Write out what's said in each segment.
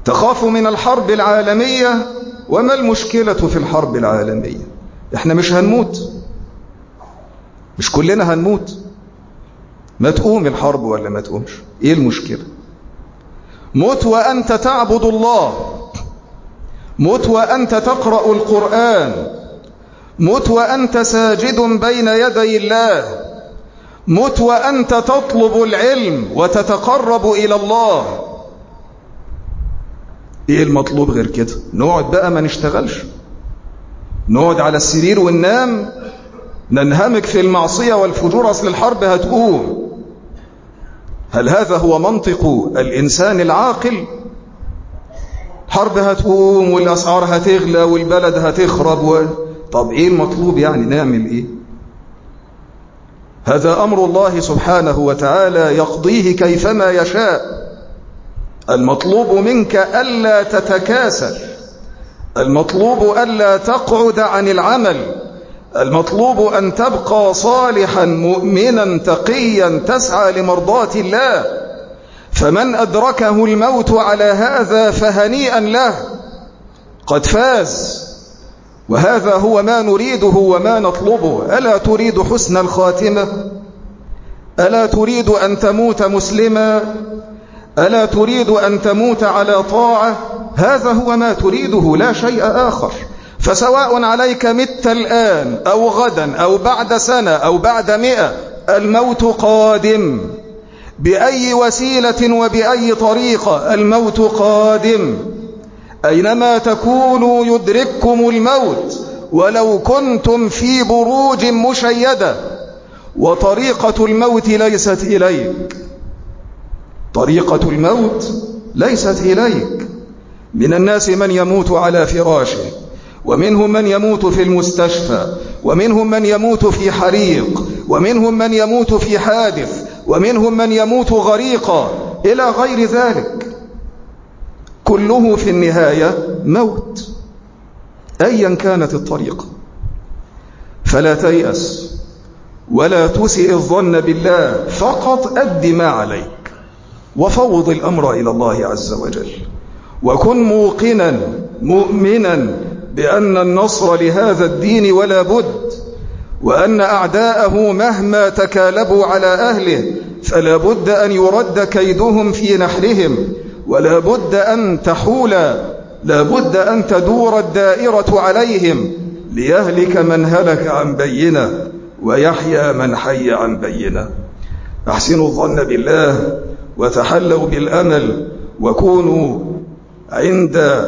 تخاف من الحرب العالمية. وما المشكلة في الحرب العالمية؟ احنا مش هنموت، مش كلنا هنموت، ما تقوم الحرب ولا ما تقومش، ايه المشكلة؟ موت وأنت تعبد الله، موت وأنت تقرأ القرآن، موت وأنت ساجد بين يدي الله، موت وأنت تطلب العلم وتتقرب إلى الله. ايه المطلوب غير كده؟ نقعد بقى ما نشتغلش، نقعد على السرير وننام، ننهمك في المعصية والفجور، أصل الحرب هتقوم. هل هذا هو منطق الإنسان العاقل؟ حرب هتقوم والأسعار هتغلى والبلد هتخرب طب ايه المطلوب يعني؟ نعمل ايه؟ هذا أمر الله سبحانه وتعالى يقضيه كيفما يشاء. المطلوب منك ألا تتكاسل، المطلوب ألا تقعد عن العمل، المطلوب أن تبقى صالحا مؤمنا تقيا تسعى لمرضاة الله. فمن أدركه الموت على هذا فهنيئا له، قد فاز. وهذا هو ما نريده وما نطلبه. ألا تريد حسن الخاتمة؟ ألا تريد أن تموت مسلما؟ ألا تريد أن تموت على طاعة؟ هذا هو ما تريده، لا شيء آخر. فسواء عليك مت الآن أو غدا أو بعد سنة أو بعد 100، الموت قادم بأي وسيلة وبأي طريقة، الموت قادم. أينما تكونوا يدرككم الموت ولو كنتم في بروج مشيدة. وطريقة الموت ليست إليك، طريقة الموت ليست إليك. من الناس من يموت على فراشه، ومنهم من يموت في المستشفى، ومنهم من يموت في حريق، ومنهم من يموت في حادث، ومنهم من يموت غريقا، إلى غير ذلك. كله في النهاية موت أيا كانت الطريقة. فلا تيأس ولا تسئ الظن بالله، فقط أد ما عليك وفوض الأمر إلى الله عز وجل، وكن موقنا مؤمنا بأن النصر لهذا الدين ولا بد، وأن أعداءه مهما تكالبوا على أهله فلا بد أن يرد كيدهم في نحرهم، ولا بد أن تحول، لا بد أن تدور الدائرة عليهم، ليهلك من هلك عن بينة ويحيى من حي عن بينة. أحسنوا الظن بالله وتحلوا بالأمل، وكونوا عند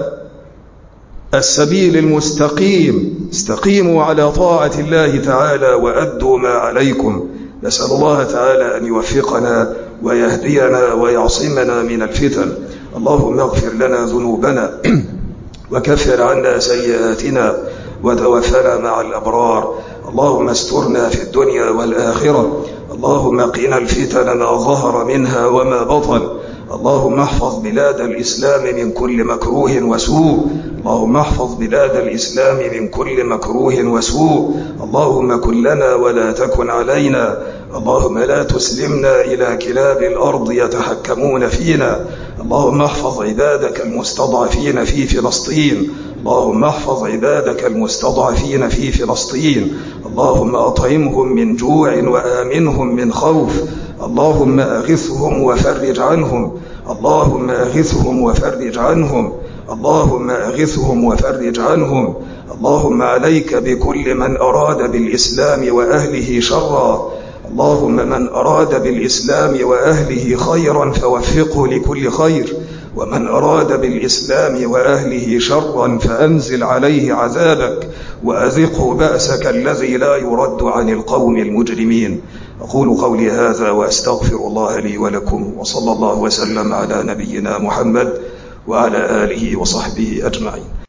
السبيل المستقيم، استقيموا على طاعة الله تعالى وأدوا ما عليكم. نسأل الله تعالى أن يوفقنا ويهدينا ويعصمنا من الفتن. اللهم اغفر لنا ذنوبنا وكفر عنا سيئاتنا وتوفنا مع الأبرار. اللهم استرنا في الدنيا والآخرة. اللهم قنا الفتن ما ظهر منها وما بطن. اللهم احفظ بلاد الإسلام من كل مكروه وسوء. اللهم احفظ بلاد الإسلام من كل مكروه وسوء. اللهم كن لنا ولا تكن علينا. اللهم لا تسلمنا إلى كلاب الأرض يتحكمون فينا. اللهم احفظ عبادك المستضعفين في فلسطين. اللهم احفظ عبادك المستضعفين في فلسطين. اللهم أطعمهم من جوع وآمنهم من خوف. اللهم أغثهم وفرج عنهم. اللهم أغثهم وفرج عنهم. اللهم أغثهم وفرج عنهم. اللهم عليك بكل من أراد بالإسلام وأهله شرا. اللهم من أراد بالإسلام وأهله خيرا فوفقه لكل خير، ومن أراد بالإسلام وأهله شرا فأنزل عليه عذابك وأذقه بأسك الذي لا يرد عن القوم المجرمين. أقول قولي هذا وأستغفر الله لي ولكم، وصلى الله وسلم على نبينا محمد وعلى آله وصحبه أجمعين.